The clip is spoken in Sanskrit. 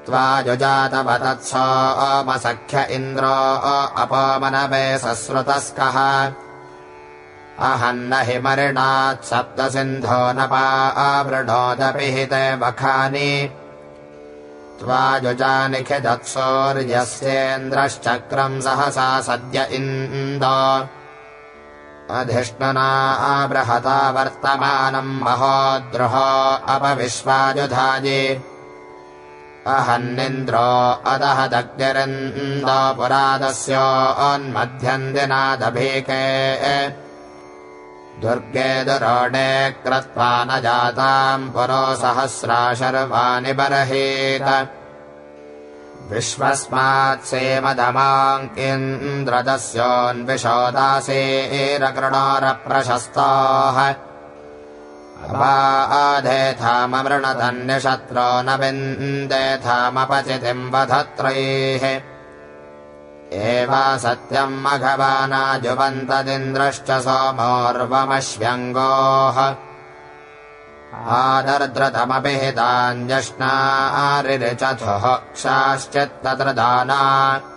त्वा जुजातवतत्सोमसख्य इन्द्रो अपमनवे सस्रुतस्कः अहन्न हि मरिणात् सप्तसिन्धो नपावृणोदपिहिते वखानि त्वा जुजानिखिदत्सूर्यस्येन्द्रश्चक्रम् सहसा सद्य इन्दो अधिष्णुना बृहता वर्तमानम् महोद्रुहो अपविश्वाजुधायि अहन्निन्द्रो अदहदग्निरिन्दो पुरादस्योन्मध्यन्दिनादभीके दुर्गे दुरोणे क्रत्वा न जाताम् पुरो सहस्रा शर्वाणि बर्हीत विश्वस्मात्सेमदमाङ्किन्द्रदस्योन्विशोदासेरकृणोरप्रशस्ताः अबाधेथाममृणतन्यशत्रो न विन्देथामपचितिम् वधत्रैः एवा सत्यम् मघवानाजुवन्तदिन्द्रश्च सोमोर्वमश्व्यङ्गोः आदर्द्रतमपि हिताञ्जष्णारिरिचथुः क्षाश्चित्तत्रदाना